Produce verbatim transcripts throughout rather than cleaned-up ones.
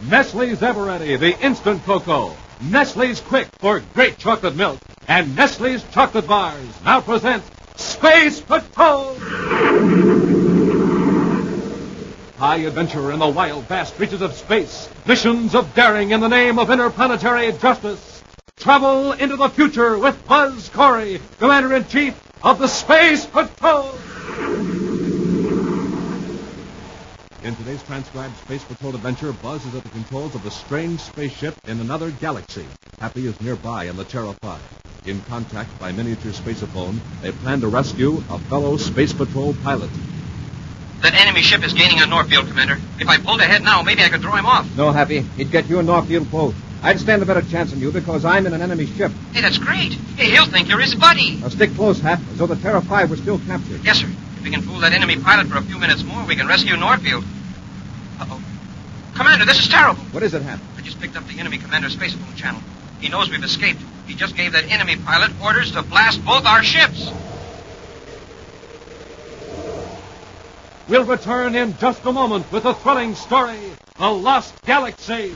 Nestle's Eveready, the instant cocoa. Nestle's Quick for great chocolate milk. And Nestle's chocolate bars now present Space Patrol! High adventure in the wild, vast reaches of space. Missions of daring in the name of interplanetary justice. Travel into the future with Buzz Corey, Commander-in-Chief of the Space Patrol! In today's transcribed Space Patrol adventure, Buzz is at the controls of a strange spaceship in another galaxy. Happy is nearby in the Terra five. In contact by miniature spaceophone, they plan to rescue a fellow Space Patrol pilot. That enemy ship is gaining on Northfield, Commander. If I pulled ahead now, maybe I could throw him off. No, Happy. He'd get you and Northfield both. I'd stand a better chance than you because I'm in an enemy ship. Hey, that's great. Hey, he'll think you're his buddy. Now stick close, Hap, as though the Terra five were still captured. Yes, sir. If we can fool that enemy pilot for a few minutes more, we can rescue Northfield. Uh-oh. Commander, this is terrible. What is it, Hap? I just picked up the enemy commander's spacephone channel. He knows we've escaped. He just gave that enemy pilot orders to blast both our ships. We'll return in just a moment with a thrilling story, The Lost Galaxy.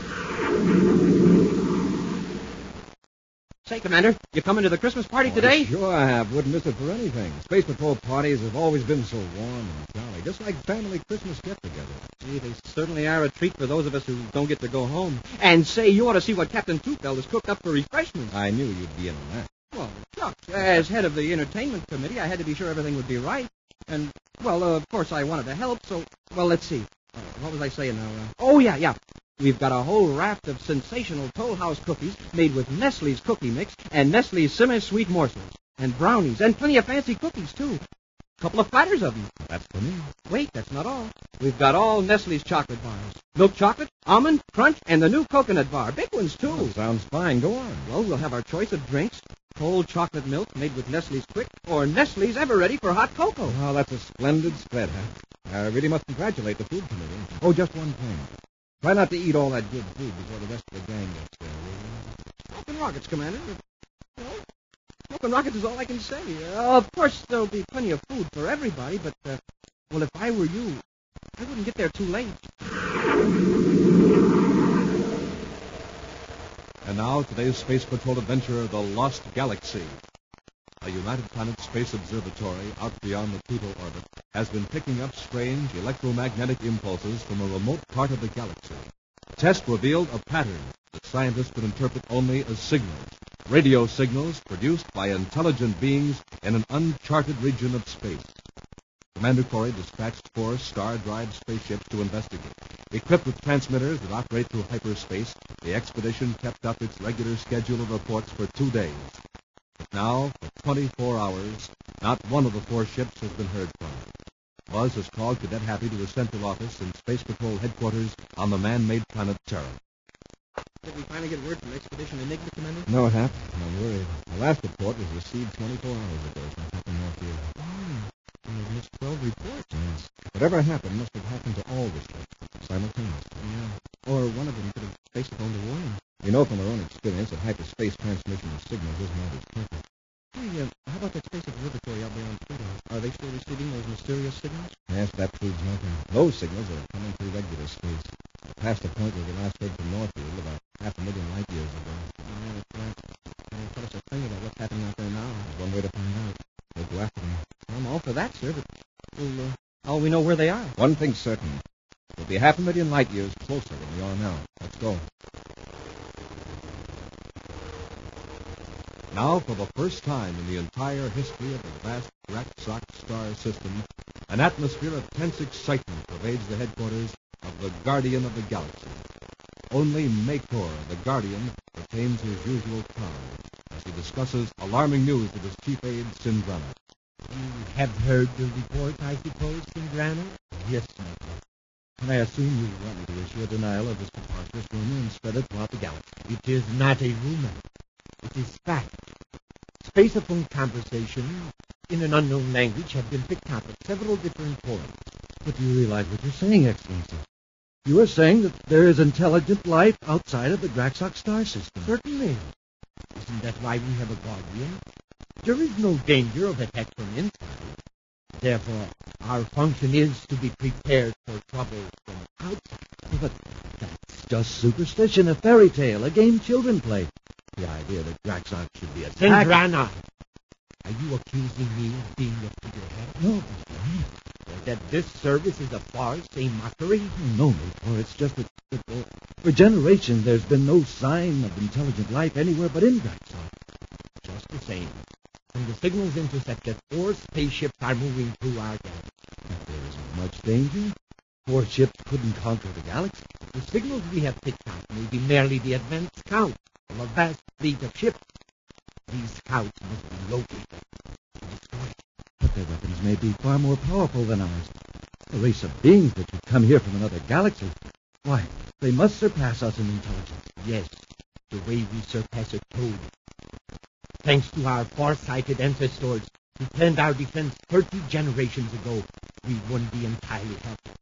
Say, Commander, you coming to the Christmas party today? Oh, sure I have. Wouldn't miss it for anything. Space Patrol parties have always been so warm and jolly, just like family Christmas get-togethers. Gee, they certainly are a treat for those of us who don't get to go home. And say, you ought to see what Captain Tufeld has cooked up for refreshments. I knew you'd be in on that. Well, shucks, as head of the entertainment committee, I had to be sure everything would be right. And, well, uh, of course, I wanted to help, so, well, let's see. Uh, what was I saying now? Uh, oh, yeah, yeah. We've got a whole raft of sensational Toll House cookies made with Nestle's cookie mix and Nestle's semi-sweet morsels. And brownies, and plenty of fancy cookies, too. A couple of platters of them. That's for me. Wait, that's not all. We've got all Nestle's chocolate bars. Milk chocolate, almond, crunch, and the new coconut bar. Big ones, too. Oh, sounds fine. Go on. Well, we'll have our choice of drinks. Cold chocolate milk made with Nestle's Quick, or Nestle's Eveready for hot cocoa. Oh, that's a splendid spread, Hap. I really must congratulate the food committee. Oh, just one thing. Try not to eat all that good food before the rest of the gang gets there, will you? Smoking rockets, Commander. Well, smoking rockets is all I can say. Uh, of course, there'll be plenty of food for everybody, but, uh, well, if I were you, I wouldn't get there too late. And now, today's Space Patrol adventure, The Lost Galaxy. A United Planets Space Observatory out beyond the Pluto orbit has been picking up strange electromagnetic impulses from a remote part of the galaxy. Tests revealed a pattern that scientists could interpret only as signals, radio signals produced by intelligent beings in an uncharted region of space. Commander Corey dispatched four star-drive spaceships to investigate. Equipped with transmitters that operate through hyperspace, the expedition kept up its regular schedule of reports for two days. But now, for twenty-four hours, not one of the four ships has been heard from. Buzz has called Cadet Happy to his central office in Space Patrol headquarters on the man-made planet Terra. Did we finally get word from Expedition Enigma, Commander? No, Hap. I'm worried. The last report was received twenty-four hours ago from Captain Northfield. Oh, we've missed twelve reports. Yes. Whatever happened must have happened to all the ships simultaneously. Yeah. Or one of them could have spacephoned a warning. We know from our own experience that hyperspace transmission of signals isn't always perfect. Hey, uh, how about that space observatory out there on Pluto? Are they still receiving those mysterious signals? Yes, that proves nothing. Those signals are coming through regular space. Past the point where we last heard from Northfield about half a million light years ago. Yeah, that's right. They'll tell us a thing about what's happening out there now. There's one way to find out. We'll go after them. I'm all for that, sir, but we'll, uh, how will we know where they are? One thing's certain. We'll be half a million light years closer than we are now. Let's go. Now, for the first time in the entire history of the vast Graxox star system, an atmosphere of tense excitement pervades the headquarters of the Guardian of the Galaxy. Only Makor, the Guardian, retains his usual calm as he discusses alarming news with his chief aide, Sindrana. You have heard the report, I suppose, Sindrana? Yes, Makor. And I assume you want me to issue a denial of this preposterous rumor and spread it throughout the galaxy. It is not a rumor. It is fact. Spaceophone conversation in an unknown language have been picked up at several different points. But do you realize what you're saying, Excellency? You are saying that there is intelligent life outside of the Graxox star system. Certainly. Isn't that why we have a guardian? There is no danger of attack from inside. Therefore, our function is to be prepared for trouble from outside. But that's just superstition, a fairy tale, a game children play. The idea that Graxon should be attacked... Sindrana, are you accusing me of being a figurehead? No, Or that this service is a farce, a mockery? no, Maytor. It's just that, that uh, for generations there's been no sign of intelligent life anywhere but in Graxon. Just the same. From the signals intercepted, four spaceships are moving through our galaxy. There isn't much danger. Four ships couldn't conquer the galaxy. The signals we have picked out may be merely the advance count of a vast fleet of ships. These scouts must be located and destroyed. But their weapons may be far more powerful than ours. A race of beings that should come here from another galaxy. Why, they must surpass us in intelligence. Yes, the way we surpass a toad. Thanks to our far-sighted ancestors who planned our defense thirty generations ago, we wouldn't be entirely helpless.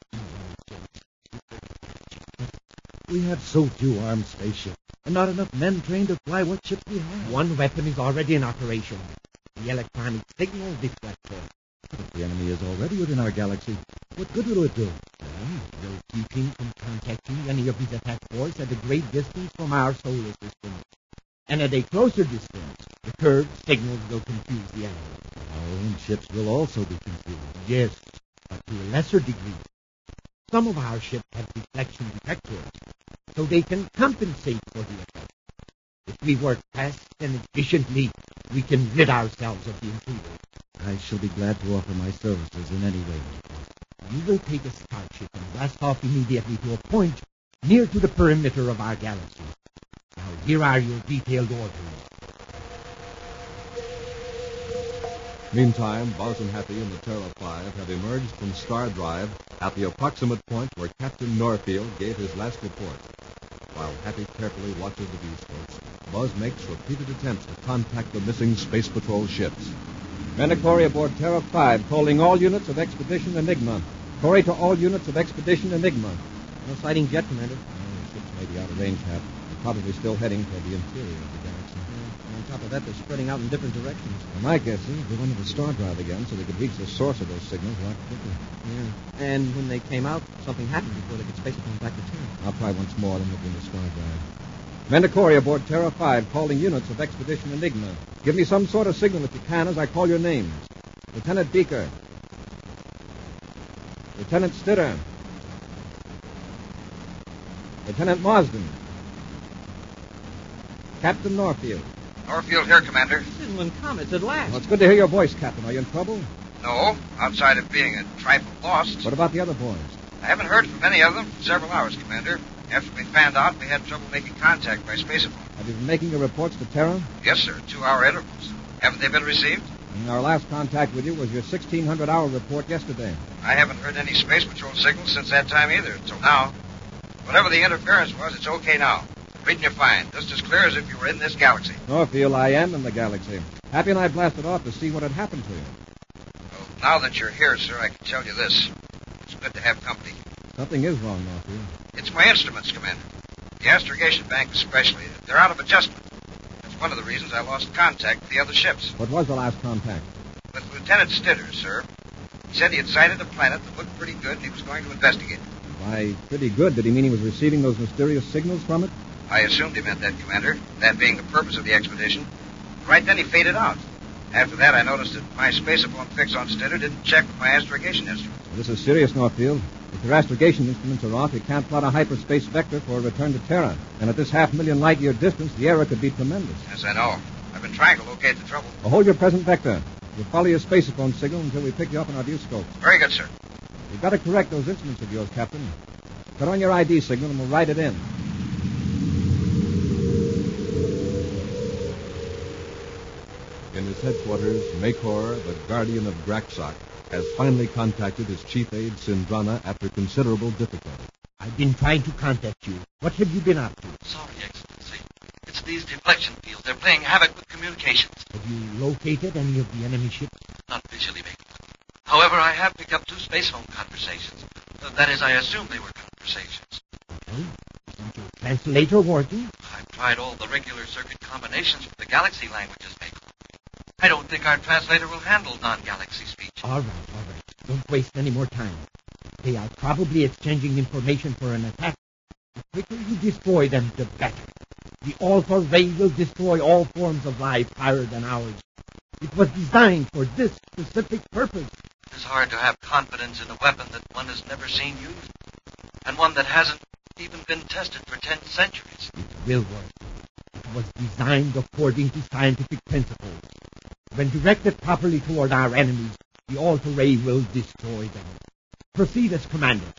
We have so few armed spaceships, and not enough men trained to fly what ships we have. One weapon is already in operation. The electronic signal deflector. If the enemy is already within our galaxy, what good will it do? Well, it will keep him from contacting any of his attack force at a great distance from our solar system. And at a closer distance, the curved signals will confuse the enemy. Our own ships will also be confused. Yes, but to a lesser degree. Some of our ships have deflection detectors, so they can compensate for the effect. If we work fast and efficiently, we can rid ourselves of the intruder. I shall be glad to offer my services in any way. You will take a starship and blast off immediately to a point near to the perimeter of our galaxy. Now, here are your detailed orders. Meantime, Buzz and Happy and the Terra five have emerged from Star Drive at the approximate point where Captain Norfield gave his last report. While Happy carefully watches the viewscopes, Buzz makes repeated attempts to contact the missing Space Patrol ships. Mandalorian aboard Terra five, calling all units of Expedition Enigma. Corey to all units of Expedition Enigma. No sighting jet, Commander. Oh, the ships may be out of range, Hap. They're probably still heading toward the interior of the galaxy. Yeah, on top of that, they're spreading out in different directions. Well, my guess is they went to the Star Drive again so they could reach the source of those signals a lot quicker. Yeah. And when they came out, something happened before they could space it back to Terra. I'll try once more, then look into Star Drive. Mandalorian aboard Terra five, calling units of Expedition Enigma. Give me some sort of signal if you can as I call your names. Lieutenant Beaker. Lieutenant Stitter. Lieutenant Marsden. Captain Norfield. Norfield here, Commander. Inland Comets at last. Well, it's good to hear your voice, Captain. Are you in trouble? No, outside of being a trifle lost. What about the other boys? I haven't heard from any of them for several hours, Commander. After we found out, we had trouble making contact by spacephone. Have you been making your reports to Terra? Yes, sir. Two-hour intervals. Haven't they been received? And our last contact with you was your sixteen hundred hour report yesterday. I haven't heard any Space Patrol signals since that time either, until now. Whatever the interference was, it's okay now. Reading you fine, just as clear as if you were in this galaxy. Norfield, I am in the galaxy. Happy and I blasted off to see what had happened to you. Well, now that you're here, sir, I can tell you this. It's good to have company. Something is wrong, Norfield. It's my instruments, Commander. The astrogation bank especially. They're out of adjustment. That's one of the reasons I lost contact with the other ships. What was the last contact? With Lieutenant Stitter, sir. He said he had sighted a planet that looked pretty good and he was going to investigate it. By pretty good, did he mean he was receiving those mysterious signals from it? I assumed he meant that, Commander, that being the purpose of the expedition. Right then he faded out. After that, I noticed that my spacephone fix on Stitter didn't check with my astrogation instrument. This is serious, Norfield. If your astrogation instruments are off, you can't plot a hyperspace vector for a return to Terra. And at this half-million light-year distance, the error could be tremendous. Yes, I know. I've been trying to locate the trouble. Well, hold your present vector. We'll follow your spacephone signal until we pick you up on our view scope. Very good, sir. You've got to correct those instruments of yours, Captain. Put on your I D signal and we'll write it in. In his headquarters, Makor, the guardian of Graxok, has finally contacted his chief aide, Sindrana, after considerable difficulty. I've been trying to contact you. What have you been up to? Sorry, Excellency. It's these deflection fields. They're playing havoc with communications. Have you located any of the enemy ships? Not visually, Maker. However, I have picked up two spacephone conversations. Uh, that is, I assume they were conversations. Okay. Isn't your translator working? I've tried all the regular circuit combinations for the galaxy languages, Maker. I don't think our translator will handle non-galaxy speech. All right, all right. Don't waste any more time. They are probably exchanging information for an attack. The quicker you destroy them, the better. The Alpha Ray will destroy all forms of life higher than ours. It was designed for this specific purpose. It's hard to have confidence in a weapon that one has never seen used, and one that hasn't even been tested for ten centuries. It will work. It was designed according to scientific principles. When directed properly toward our enemies, the Alpha Ray will destroy them. Proceed as commanded.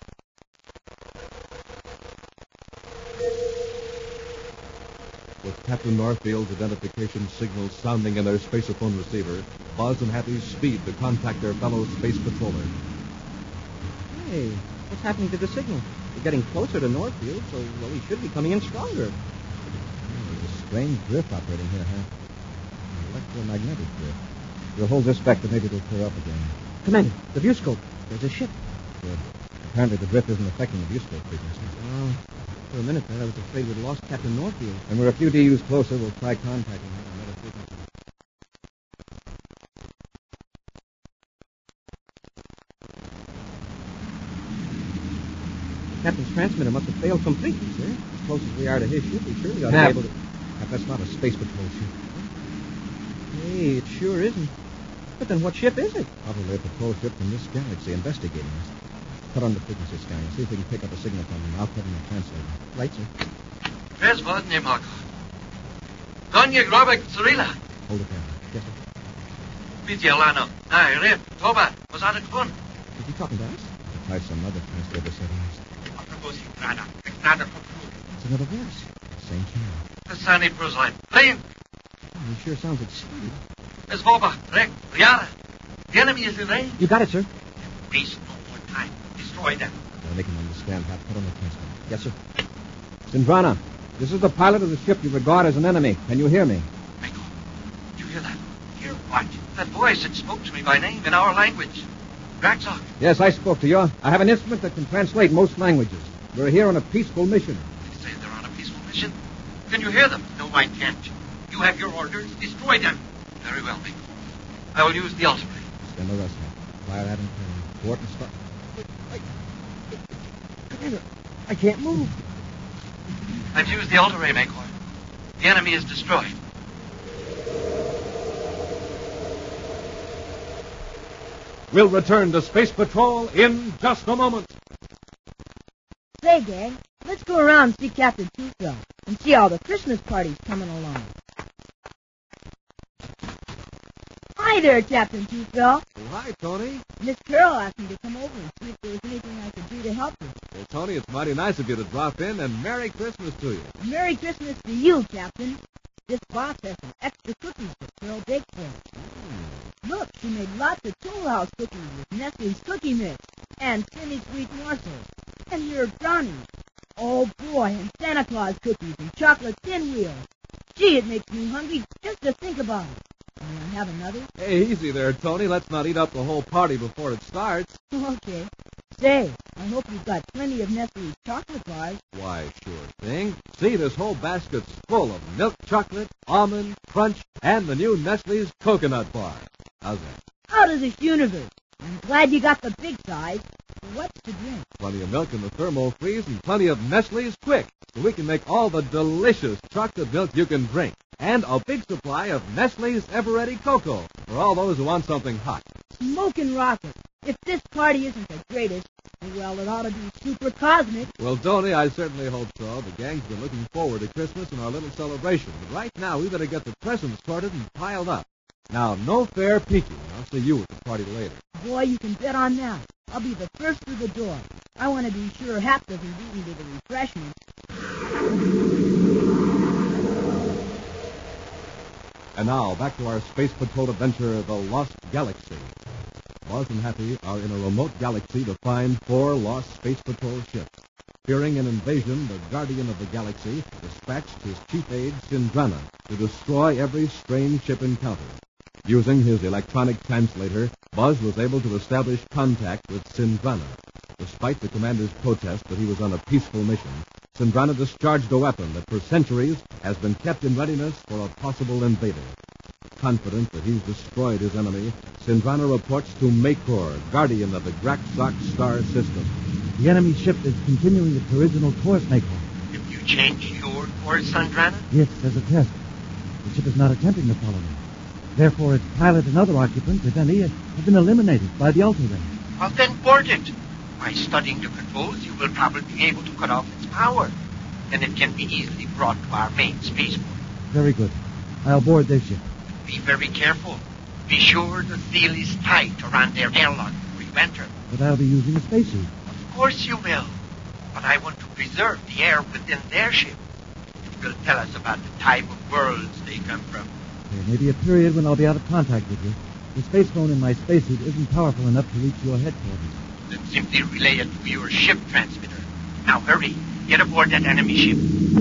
With Captain Northfield's identification signals sounding in their spaceophone receiver, Buzz and Happy speed to contact their fellow space patroller. Hey, what's happening to the signal? We're getting closer to Northfield, so well, we should be coming in stronger. Oh, there's a strange drift operating here, huh? An electromagnetic drift. We'll hold this back, but maybe it'll clear up again. Commander, the view scope. There's a ship. Good. Apparently the drift isn't affecting the view scope frequency. Well, for a minute there, I was afraid we'd lost Captain Northfield. And we're a few D Us closer. We'll try contacting her on another frequency. Captain's transmitter must have failed completely, sir. As close as we are to his ship, we surely ought to Hap. be able to... Hap, that's not a space patrol ship. Hey, it sure isn't. But then what ship is it? Probably a patrol ship from this galaxy investigating us. Put on the frequency scanner. See if we can pick up a signal from them. I'll put in a translator. Right, sir. Prezvodnie Marko. Konie grobek Cyrilla. Hold it there. Yes, sir. Vidzielano. Nai, Rip, Toba, Mozada Kvun. Is he talking to us? I'll try some other translator settings. It's another voice. Same channel. Kasani Prozline. Plane. Oh, he sure sounds excited. Ezvoba, Rek, Riara. The enemy is in range. You got it, sir. Waste no more time. Destroy them. Gotta make him understand. Hap, put on the translator. Yes, sir. Sindrana, this is the pilot of the ship you regard as an enemy. Can you hear me? Mako, did you hear that? Hear what? That voice that spoke to me by name in our language. Draxok. Yes, I spoke to you. I have an instrument that can translate most languages. We're here on a peaceful mission. They say they're on a peaceful mission. Can you hear them? No, I can't. You have your orders. Destroy them. Very well, Mako. I will use the ultimate. Send the rest out. Fire at him. Port and start. Commander, I can't move. I've used the ultra ray, Mako. The enemy is destroyed. We'll return to Space Patrol in just a moment. Say, gang, let's go around and see Captain Toothbell and see how the Christmas party's coming along. Hi there, Captain Toothbell. Oh, hi, Tony. Miss Carol asked me to come over and see if there was anything I could do to help her. Well, Tony, it's mighty nice of you to drop in, and Merry Christmas to you. Merry Christmas to you, Captain. This box has some extra cookies that Carol baked for us. Look, she made lots of Tool House cookies with Nestle's Cookie Mix and Semi Sweet Morsels. And here are brownies. Oh, boy, and Santa Claus cookies and chocolate pinwheels. Gee, it makes me hungry just to think about it. May I have another? Hey, easy there, Tony. Let's not eat up the whole party before it starts. Okay. Say, I hope you've got plenty of Nestle's chocolate bars. Why, sure thing. See, this whole basket's full of milk chocolate, almond, crunch, and the new Nestle's coconut bar. How's that? Out of this universe. I'm glad you got the big size. What's to drink? Plenty of milk in the thermo freeze and plenty of Nestle's Quick, so we can make all the delicious chocolate milk you can drink. And a big supply of Nestle's Ever-Ready Cocoa for all those who want something hot. Smokin' rocket. If this party isn't the greatest, well, it ought to be super cosmic. Well, Tony, I certainly hope so. The gang's been looking forward to Christmas and our little celebration. But right now, we better get the presents sorted and piled up. Now, no fair peeking. I'll see you at the party later. Boy, you can bet on that. I'll be the first through the door. I want to be sure Hap doesn't beat me to the refreshments. And now, back to our Space Patrol adventure, The Lost Galaxy. Buzz and Happy are in a remote galaxy to find four lost Space Patrol ships. Fearing an invasion, the Guardian of the Galaxy dispatched his chief aide, Sindrana, to destroy every strange ship encountered. Using his electronic translator, Buzz was able to establish contact with Sindrana. Despite the commander's protest that he was on a peaceful mission, Sindrana discharged a weapon that for centuries has been kept in readiness for a possible invader. Confident that he's destroyed his enemy, Sindrana reports to Makor, guardian of the Graxox star system. The enemy ship is continuing its original course, Makor. Have you changed your course, Sindrana? Yes, as a test. The ship is not attempting to follow me. Therefore, its pilot and other occupants, if any, have been eliminated by the Ultra Ray. Well, then board it. By studying the controls, you will probably be able to cut off its power. Then it can be easily brought to our main spaceport. Very good. I'll board their ship. Be very careful. Be sure the seal is tight around their airlock before you enter. But I'll be using a spacesuit. Of course you will. But I want to preserve the air within their ship. It will tell us about the type of worlds they come from. There may be a period when I'll be out of contact with you. The space phone in my spacesuit isn't powerful enough to reach your headquarters. Then simply relay it to your ship transmitter. Now hurry. Get aboard that enemy ship.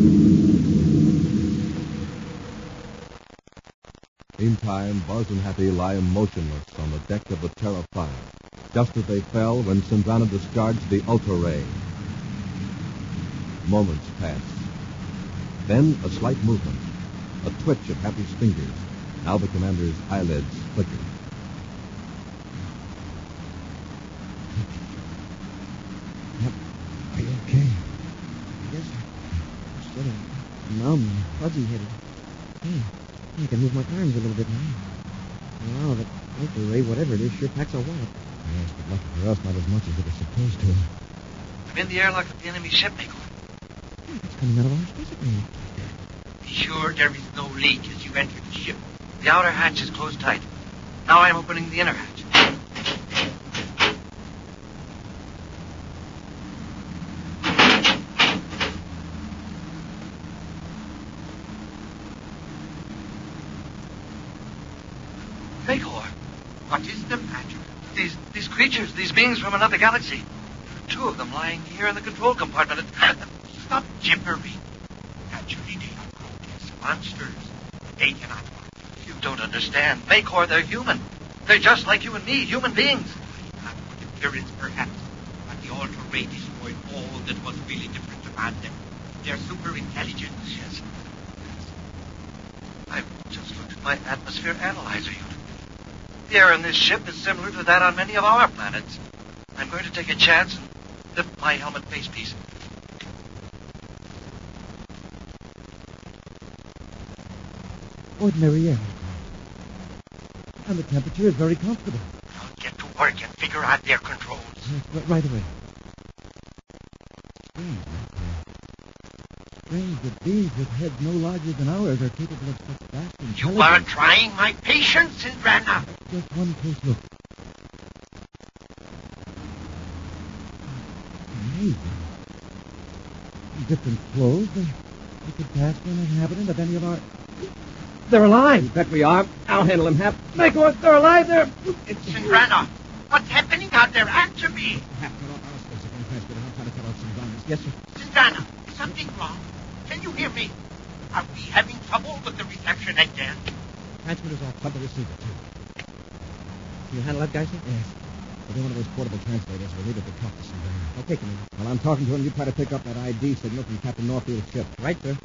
Meantime, Buzz and Happy lie motionless on the deck of the Terra five, just as they fell when Sindrana discharged the Ultra Ray. Moments pass. Then a slight movement, a twitch of Happy's fingers. Now the commander's eyelids flicker. Are you okay? Yes, I'm sort of numb, fuzzy-headed. Hey, I can move my arms a little bit now. Wow, that Ultra Ray, whatever it is, sure packs a wallop. Yes, but lucky for us, not as much as it was supposed to. I'm in the airlock of the enemy ship, Makor. It's coming out of our space ray. Be sure there is no leak as you enter the ship. The outer hatch is closed tight. Now I'm opening the inner hatch. Makor, what is the matter? These these creatures, these beings from another galaxy. Two of them lying here in the control compartment. Stop gibbering. Naturally, they are grotesque monsters. They cannot work. You don't understand. Makor, they're human. They're just like you and me, human beings. Not for appearance, perhaps, but the Ultra Ray destroyed all that was really different about them. Their super intelligence, yes. I've just looked at my atmosphere analyzer unit. The air in this ship is similar to that on many of our planets. I'm going to take a chance and lift my helmet facepiece. Ordinary air. And the temperature is very comfortable. I'll get to work and figure out their controls. Yes, right away. Strange, Strange that beings with heads no larger than ours are capable of such vast intelligence. You are trying my patience, Sindrana. Just one close look. Amazing. Different clothes. They, they could pass for an inhabitant of any of our... They're alive. Bet we are. I'll handle him, Hap. Makor, they're alive. They're... It's Sindrana. What's happening out there? Answer me. Hap, cut off our space. I'm transmitting. I'll try to cut off some boundaries. Yes, sir. Sindrana, is something wrong? Can you hear me? Are we having trouble with the reception again? Transmitter's off. Cut the receiver, too. Can you handle that guy, sir? Yes. We'll do one of those portable translators. We'll leave it to talk to somebody. Okay, Commander. While I'm talking to him, you try to pick up that I D signal from Captain Norfield's ship. Right, sir.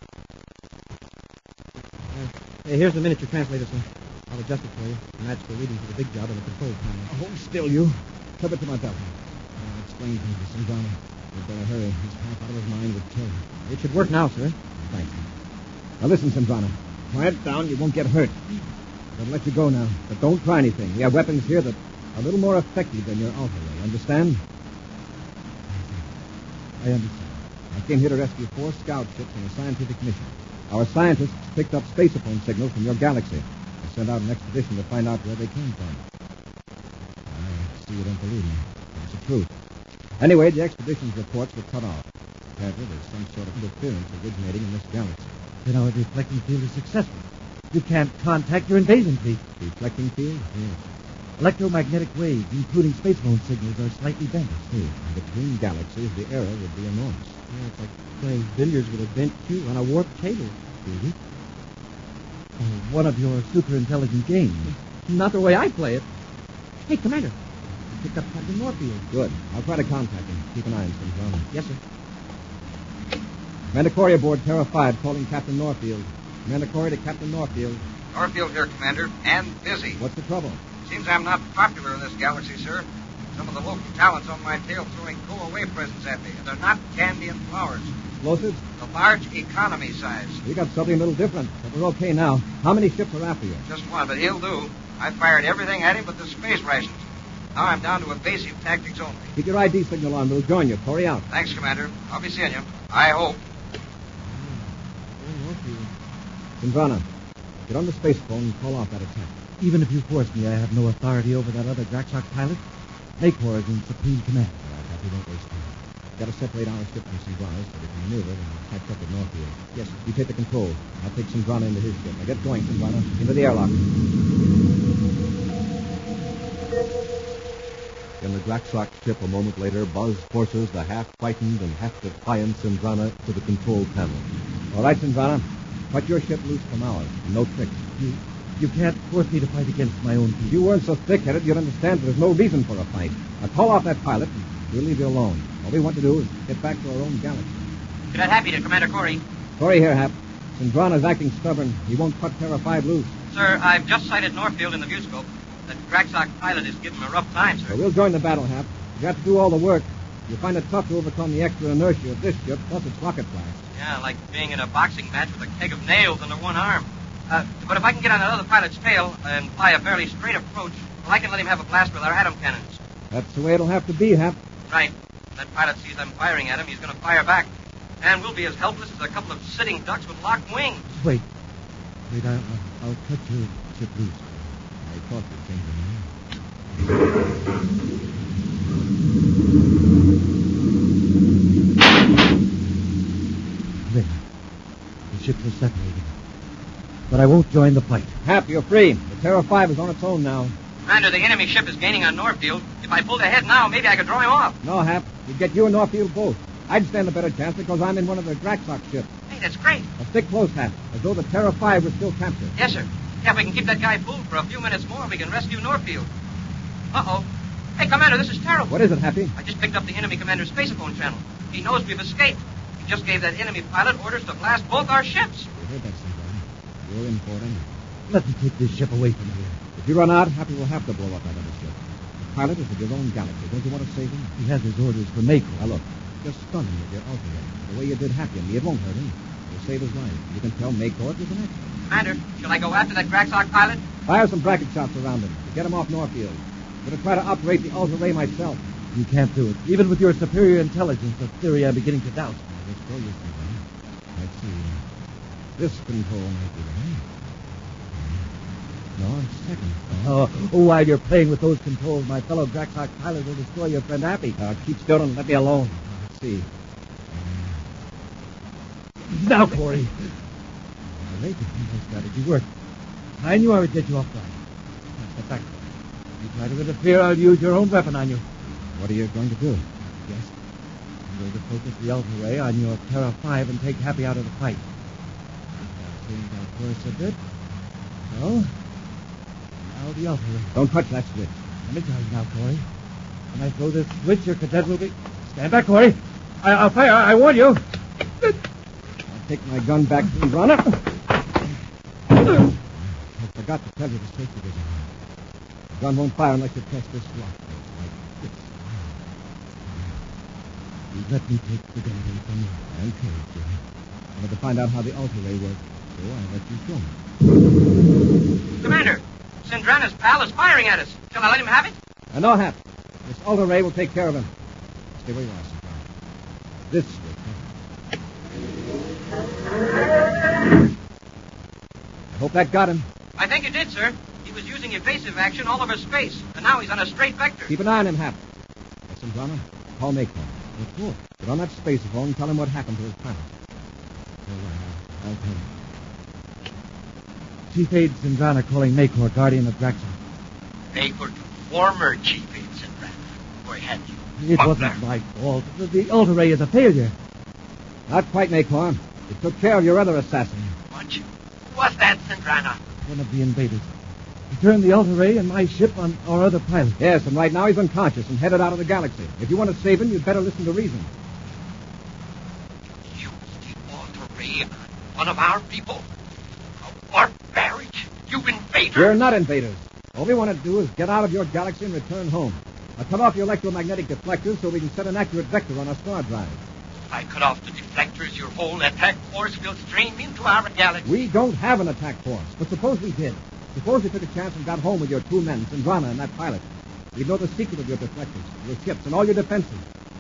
Uh, hey, here's the miniature translator, sir. I'll adjust it for you. Match the reading to the big job on the control panel. Hold still, you. Clip it to my belt. I'll explain things to Sindrana. You'd better hurry. He's half out of his mind with terror. It should work now, sir. Thanks. Now listen, Sindrana. Quiet down. You won't get hurt. I'll let you go now. But don't try anything. We have weapons here that are a little more effective than your Ultra Ray. Understand? I understand. I came here to rescue four scout ships on a scientific mission. Our scientists picked up spaceophone signals from your galaxy. They sent out an expedition to find out where they came from. I see you don't believe me. It's the truth. Anyway, the expedition's reports were cut off. Apparently, there's some sort of interference originating in this galaxy. Then our deflecting field is successful. You can't contact your invasion fleet. Deflecting field? Yes. Electromagnetic waves, including spacephone signals, are slightly bent. See, between galaxies, the error would be enormous. Yeah, it's like playing billiards with a bent cue on a warped cable. Really? Oh, one of your super intelligent games. Not the way I play it. Hey, Commander. I picked up Captain Norfield. Good. I'll try to contact him. Keep an eye on him. Yes, sir. Commander Corey aboard Terra five, calling Captain Norfield. Commander Corey to Captain Norfield. Norfield here, Commander, and busy. What's the trouble? Seems I'm not popular in this galaxy, sir. Some of the local talent's on my tail throwing go-away presents at me, and they're not candy and flowers. Explosives? The large economy size. We got something a little different, but we're okay now. How many ships are after you? Just one, but he'll do. I fired everything at him but the space rations. Now I'm down to evasive tactics only. Keep your I D signal on. We'll join you. Corey out. Thanks, Commander. I'll be seeing you. I hope. Sindrana, get on the space phone and call off that attack. Even if you force me, I have no authority over that other Draxock pilot. Makor is in supreme command. All right, Happy, don't waste time. Got to separate our ship from Sindrana's so we can maneuver and catch up with Norfield. Yes, you take the controls. I'll take Sindrana into his ship. Now get going, Sindrana. Into the airlock. In the Draxock ship a moment later, Buzz forces the half-frightened and half-defiant Sindrana to the control panel. All right, Sindrana. Cut your ship loose from ours. No tricks. You, you can't force me to fight against my own people. If you weren't so thick-headed, you'd understand there's no reason for a fight. Now call off that pilot, and we'll leave you alone. All we want to do is get back to our own galaxy. You're not happy to Commander Corey. Corey here, Hap. Sindrana's acting stubborn. He won't cut Terra five loose. Sir, I've just sighted Norfield in the viewscope. The Draxock pilot is giving him a rough time, So sir. we'll join the battle, Hap. You have to do all the work. You'll find it tough to overcome the extra inertia of this ship, plus its rocket blast. Yeah, like being in a boxing match with a keg of nails under one arm. Uh, but if I can get on that other pilot's tail and fly a fairly straight approach, well, I can let him have a blast with our atom cannons. That's the way it'll have to be, Hap. Right. When that pilot sees them firing at him, he's going to fire back. And we'll be as helpless as a couple of sitting ducks with locked wings. Wait. Wait, I'll, I'll cut your ship loose. I thought you'd change your mind. There. The ships are separated. But I won't join the fight. Hap, you're free. The Terra five is on its own now. Commander, the enemy ship is gaining on Norfield. If I pulled ahead now, maybe I could draw him off. No, Hap. We'd get you and Norfield both. I'd stand a better chance because I'm in one of the Draxock ships. Hey, that's great. Now stick close, Hap, as though the Terra five was still captured. Yes, sir. Yeah, if we can keep that guy fooled for a few minutes more, we can rescue Norfield. Uh-oh. Hey, Commander, this is terrible. What is it, Happy? I just picked up the enemy commander's spacephone channel. He knows we've escaped. He just gave that enemy pilot orders to blast both our ships. You heard that, Sindrana. You're in for it anyway. Let me take this ship away from here. If you run out, Happy will have to blow up that other ship. The pilot is of your own galaxy. Don't you want to save him? He has his orders for Makor. Now, look. Just stun him with your ultimate. The way you did Happy and me, it won't hurt him. You'll save his life. You can tell Makor it was an accident. Commander, shall I go after that Draxock pilot? Fire some bracket shots around him to get him off Norfield. I'm going to try to operate the Ultra Ray myself. You can't do it. Even with your superior intelligence, a theory I'm beginning to doubt. Let's go, you see. Let's see. This control might be the right. No, second. Oh, oh, while you're playing with those controls, my fellow Draxock pilot will destroy your friend Happy. Uh, keep still and let me alone. Let's see. Now, Corey. Uh, Ray, My strategy worked. I knew I would get you off guard. Step back. You try to interfere, I'll use your own weapon on you. what are you going to do? Yes. I'm going to focus the Ultra Ray on your Terra five and take Happy out of the fight. I'll change our course a bit. So, now the Ultra Ray. Don't touch that switch. I'm in charge now, Corey. When I throw this switch, your cadet will be... Stand back, Corey. I, I'll fire. I warn you. I'll take my gun back, Sindrana. I forgot to tell you the safety was on. The gun won't fire unless you press this lock. Like this. You let me take the gun away from you. Okay, Jimmy. I wanted to find out how the Ultra Ray works, so I let you show me. Commander, Sindrana's pal is firing at us. Shall I let him have it? Uh, no, Hap. This Ultra Ray will take care of him. Stay where you are, Sindrana. This will cover. I hope that got him. I think it did, sir. He was using evasive action all over space, and now he's on a straight vector. Keep an eye on him, Hap. Sindrana, call Makor. What for? Get on that space phone and tell him what happened to his pilot. All right, I'll, I'll tell him. Chief Aide Sindrana calling Makor, guardian of Draxock. Makor to former Chief Aide Sindrana. Boy, had you. It wasn't my fault. The, the Ultra Ray is a failure. Not quite, Makor. It took care of your other assassin. What? What's that, Sindrana? One of the invaders. He turned the Ultra Ray and my ship on our other pilot. Yes, and right now he's unconscious and headed out of the galaxy. If you want to save him, you'd better listen to reason. Use the Ultra Ray on one of our people? A barbaric You invaders! We're not invaders. All we want to do is get out of your galaxy and return home. Now cut off your electromagnetic deflectors so we can set an accurate vector on our star drive. If I cut off the deflectors, your whole attack force will stream into our galaxy. We don't have an attack force, but suppose we did. Suppose you took a chance and got home with your two men, Sindrana and that pilot. We'd know the secret of your deflectors, your ships, and all your defenses.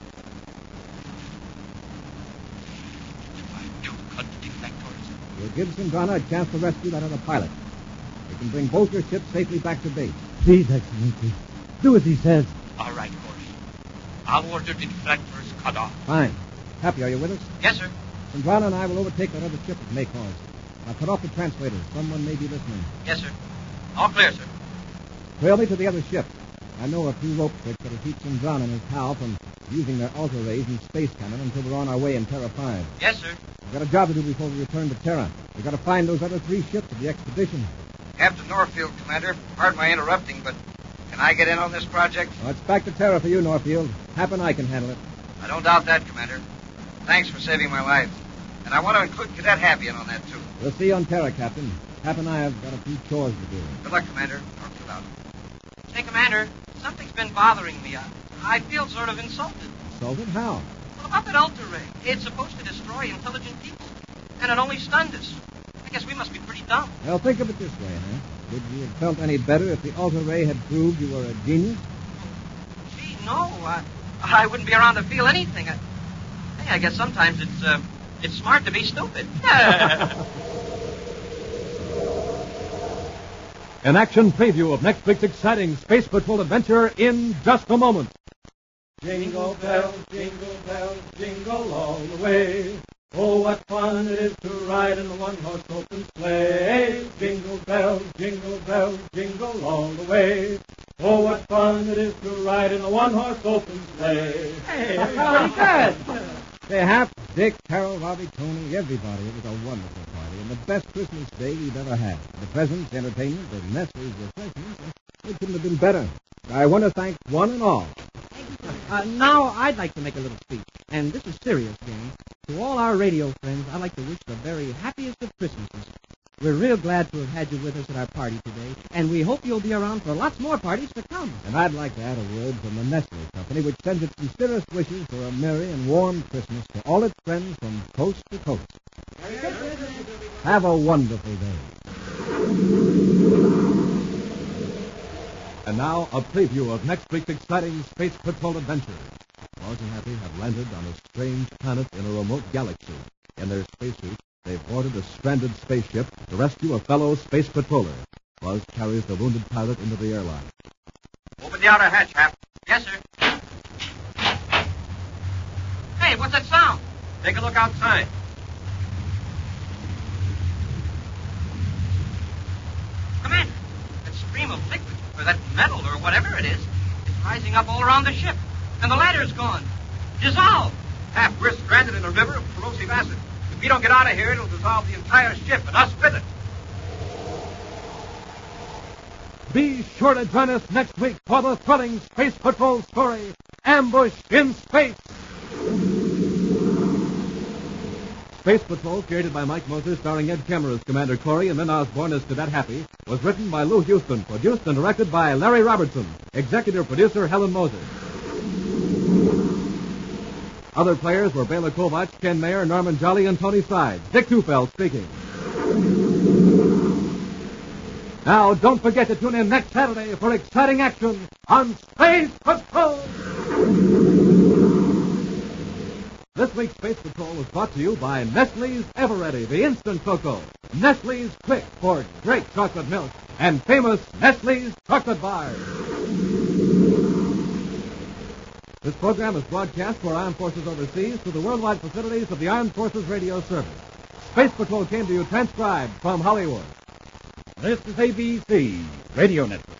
If I do cut the deflectors... We'll give Sindrana a chance to rescue that other pilot. We can bring both your ships safely back to base. Please, Excellency. Do as he says. All right, Corey. I'll order the deflectors cut off. Fine. Happy, are you with us? Yes, sir. Sindrana and I will overtake that other ship at Maycause. Now cut off the translators. Someone may be listening. Yes, sir. All clear, sir. Trail me to the other ship. I know a few rope tricks that'll keep Sindrana and his pal from using their altar rays and space cannon until we're on our way in Terra five. Yes, sir. We've got a job to do before we return to Terra. We've got to find those other three ships of the expedition. Captain Norfield, Commander, pardon my interrupting, but can I get in on this project? Well, it's back to Terra for you, Norfield. Hap and I can handle it. I don't doubt that, Commander. Thanks for saving my life. And I want to include Cadet Happy in on that, too. We'll see you on Terra, Captain. Hap and I have got a few chores to do. Good luck, Commander. Talk to you out. Say, Commander, something's been bothering me. I, I feel sort of insulted. Insulted? How? Well, about that Ultra Ray. It's supposed to destroy intelligent people. And it only stunned us. I guess we must be pretty dumb. Well, think of it this way, huh? Would you have felt any better if the Alta Ray had proved you were a genius? Gee, no. I, I wouldn't be around to feel anything. I, hey, I guess sometimes it's, uh, it's smart to be stupid. An action preview of next week's exciting Space Patrol adventure in just a moment. Jingle bells, jingle bells, jingle all the way. Oh, what fun it is to ride in a one-horse open sleigh. Jingle bells, jingle bells, jingle all the way. Oh, what fun it is to ride in a one-horse open sleigh. Hey, pretty good. Say, Hap, Dick, Carol, Robbie, Tony, everybody. It was a wonderful party and the best Christmas day we've ever had. The presents, entertainment, and Nestle's refreshments, it couldn't have been better. I want to thank one and all. Uh, now, I'd like to make a little speech. And this is serious, gang. To all our radio friends, I'd like to wish the very happiest of Christmases. We're real glad to have had you with us at our party today, and we hope you'll be around for lots more parties to come. And I'd like to add a word from the Nestle Company, which sends its sincerest wishes for a merry and warm Christmas to all its friends from coast to coast. Have a wonderful day. And now, a preview of next week's exciting Space Patrol adventure. Buzz and Happy have landed on a strange planet in a remote galaxy. In their spacesuits, they've boarded a stranded spaceship to rescue a fellow space patroller. Buzz carries the wounded pilot into the airlock. Open the outer hatch, Hap. Yes, sir. Hey, what's that sound? Take a look outside. Commander, that stream of liquid, or that metal, or whatever it is, is rising up all around the ship. And the ladder's gone. Dissolved. Hap, we're stranded in a river of corrosive acid. If we don't get out of here, it'll dissolve the entire ship, and us with it. Be sure to join us next week for the thrilling Space Patrol story, Ambush in Space. Space Patrol, created by Mike Moser, starring Ed Kemmer as Commander Corey and Lynn Osborne as Cadet Happy, was written by Lou Houston, produced and directed by Larry Robertson, executive producer Helen Moser. Other players were Bela Kovacs, Ken Mayer, Norman Jolly, and Tony Sides. Dick Tufeld speaking. Now, don't forget to tune in next Saturday for exciting action on Space Patrol! This week's Space Patrol was brought to you by Nestle's Eveready, the instant cocoa, Nestle's Quick for great chocolate milk, and famous Nestle's chocolate bars. This program is broadcast for Armed Forces overseas through the worldwide facilities of the Armed Forces Radio Service. Space Patrol came to you transcribed from Hollywood. This is A B C Radio Network.